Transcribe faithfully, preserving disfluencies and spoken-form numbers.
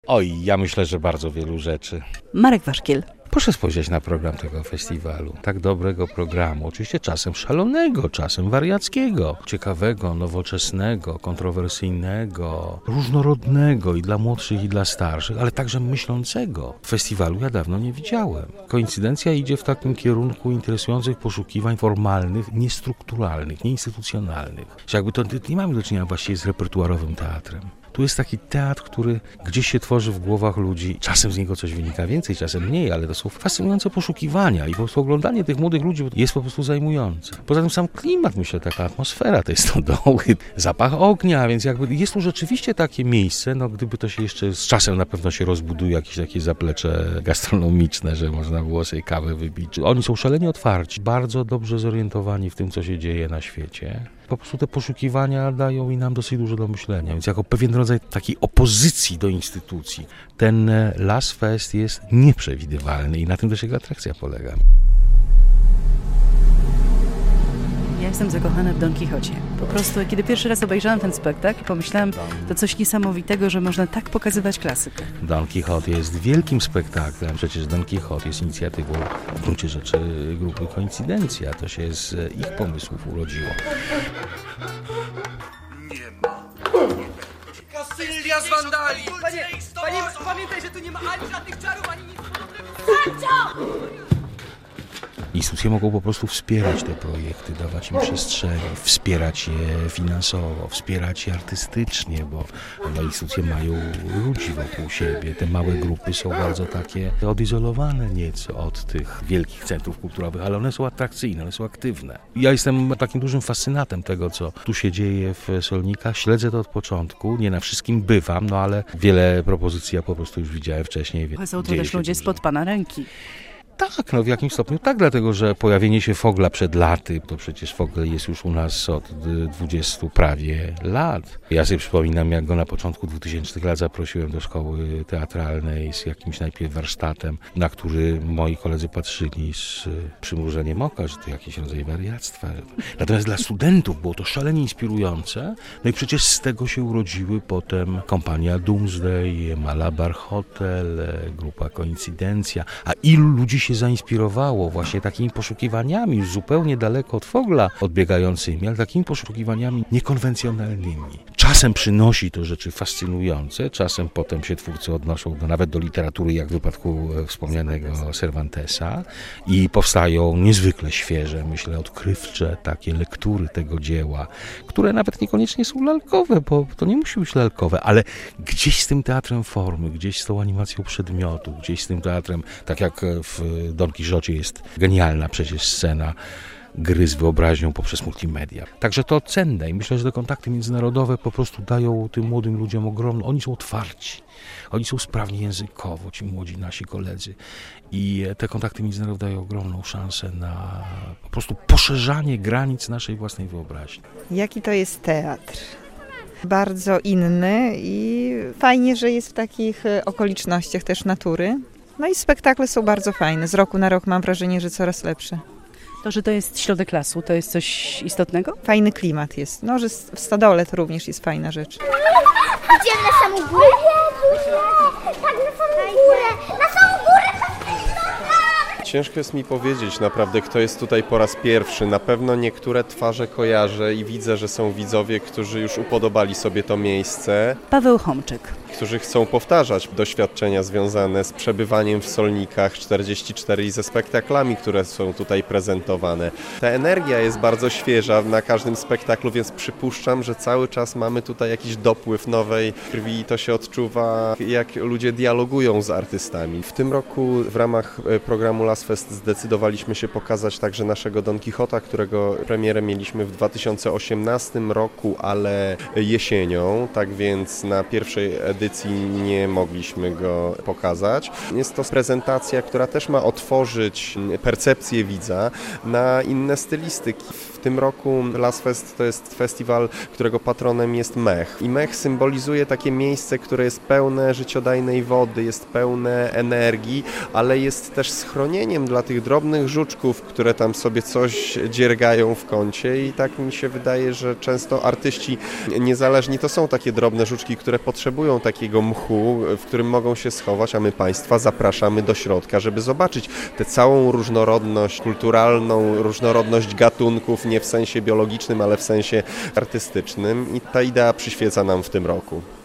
Oj, ja myślę, że bardzo wielu rzeczy. Marek Waszkiel. Proszę spojrzeć na program tego festiwalu. Tak dobrego programu, oczywiście czasem szalonego, czasem wariackiego, ciekawego, nowoczesnego, kontrowersyjnego, różnorodnego i dla młodszych, i dla starszych, ale także myślącego. Festiwalu ja dawno nie widziałem. Koincydencja idzie w takim kierunku interesujących poszukiwań formalnych, niestrukturalnych, nieinstytucjonalnych. Że jakby to nie mamy do czynienia właściwie z repertuarowym teatrem. Tu jest taki teatr, który gdzieś się tworzy w głowach ludzi. Czasem z niego coś wynika więcej, czasem mniej, ale to są fascynujące poszukiwania i po prostu oglądanie tych młodych ludzi jest po prostu zajmujące. Poza tym sam klimat, myślę, taka atmosfera tej stodoły, zapach ognia, więc jakby jest tu rzeczywiście takie miejsce, no gdyby to się jeszcze z czasem na pewno się rozbuduje, jakieś takie zaplecze gastronomiczne, że można było sobie kawę wypić. Oni są szalenie otwarci, bardzo dobrze zorientowani w tym, co się dzieje na świecie. Po prostu te poszukiwania dają i nam dosyć dużo do myślenia, więc jako pewien rodzaj takiej opozycji do instytucji ten Las Fest jest nieprzewidywalny i na tym też jego atrakcja polega. Ja jestem zakochana w Don Kichocie. Po prostu, kiedy pierwszy raz obejrzałam ten spektakl, pomyślałam, to coś niesamowitego, że można tak pokazywać klasykę. Don Kichot jest wielkim spektaklem. Przecież Don Kichot jest inicjatywą w gruncie rzeczy grupy Koincydencja. To się z ich pomysłów urodziło. Nie ma. Kasylia z wandali! Panie, panie, pamiętaj, że tu nie ma ani żadnych czarów, ani nic podobnego. Instytucje mogą po prostu wspierać te projekty, dawać im przestrzeń, wspierać je finansowo, wspierać je artystycznie, bo no, instytucje mają ludzi wokół siebie. Te małe grupy są bardzo takie odizolowane nieco od tych wielkich centrów kulturowych, ale one są atrakcyjne, one są aktywne. Ja jestem takim dużym fascynatem tego, co tu się dzieje w Solnikach. Śledzę to od początku, nie na wszystkim bywam, no ale wiele propozycji ja po prostu już widziałem wcześniej. Są to też ludzie spod pana ręki. Tak, no w jakimś stopniu tak, dlatego że pojawienie się Fogla przed laty, to przecież Fogel jest już u nas od dwudziestu prawie lat. Ja sobie przypominam, jak go na początku dwutysięcznych lat zaprosiłem do szkoły teatralnej z jakimś najpierw warsztatem, na który moi koledzy patrzyli z przymrużeniem oka, że to jakiś rodzaj wariactwa. Natomiast dla studentów było to szalenie inspirujące, no i przecież z tego się urodziły potem kompania Doomsday, Malabar Hotel, grupa Koincydencja, a ilu ludzi się zainspirowało właśnie takimi poszukiwaniami już zupełnie daleko od Fogla odbiegającymi, ale takimi poszukiwaniami niekonwencjonalnymi. Czasem przynosi to rzeczy fascynujące, czasem potem się twórcy odnoszą do, nawet do literatury, jak w wypadku wspomnianego Cervantesa i powstają niezwykle świeże, myślę, odkrywcze takie lektury tego dzieła, które nawet niekoniecznie są lalkowe, bo to nie musi być lalkowe, ale gdzieś z tym teatrem formy, gdzieś z tą animacją przedmiotu, gdzieś z tym teatrem, tak jak w Don Kichocie jest genialna przecież scena gry z wyobraźnią poprzez multimedia. Także to cenne i myślę, że te kontakty międzynarodowe po prostu dają tym młodym ludziom ogromną... Oni są otwarci, oni są sprawni językowo, ci młodzi nasi koledzy i te kontakty międzynarodowe dają ogromną szansę na po prostu poszerzanie granic naszej własnej wyobraźni. Jaki to jest teatr? Bardzo inny i fajnie, że jest w takich okolicznościach też natury. No i spektakle są bardzo fajne. Z roku na rok mam wrażenie, że coraz lepsze. To, że to jest środek lasu, to jest coś istotnego? Fajny klimat jest. No, że w Stodole to również jest fajna rzecz. Idziemy na samą górę? Tak, na samą górę! Na samą górę! Ciężko jest mi powiedzieć naprawdę, kto jest tutaj po raz pierwszy. Na pewno niektóre twarze kojarzę i widzę, że są widzowie, którzy już upodobali sobie to miejsce. Paweł Homczyk. Którzy chcą powtarzać doświadczenia związane z przebywaniem w Solnikach czterdzieści cztery i ze spektaklami, które są tutaj prezentowane. Ta energia jest bardzo świeża na każdym spektaklu, więc przypuszczam, że cały czas mamy tutaj jakiś dopływ nowej krwi i to się odczuwa, jak ludzie dialogują z artystami. W tym roku w ramach programu Las Fest zdecydowaliśmy się pokazać także naszego Don Kichota, którego premierę mieliśmy w dwa tysiące osiemnastym roku, ale jesienią, tak więc na pierwszej edycji nie mogliśmy go pokazać. Jest to prezentacja, która też ma otworzyć percepcję widza na inne stylistyki. W tym roku Las Fest to jest festiwal, którego patronem jest mech. I mech symbolizuje takie miejsce, które jest pełne życiodajnej wody, jest pełne energii, ale jest też schronieniem dla tych drobnych żuczków, które tam sobie coś dziergają w kącie i tak mi się wydaje, że często artyści niezależni to są takie drobne żuczki, które potrzebują takiej takiego mchu, w którym mogą się schować, a my Państwa zapraszamy do środka, żeby zobaczyć tę całą różnorodność kulturalną, różnorodność gatunków, nie w sensie biologicznym, ale w sensie artystycznym i ta idea przyświeca nam w tym roku.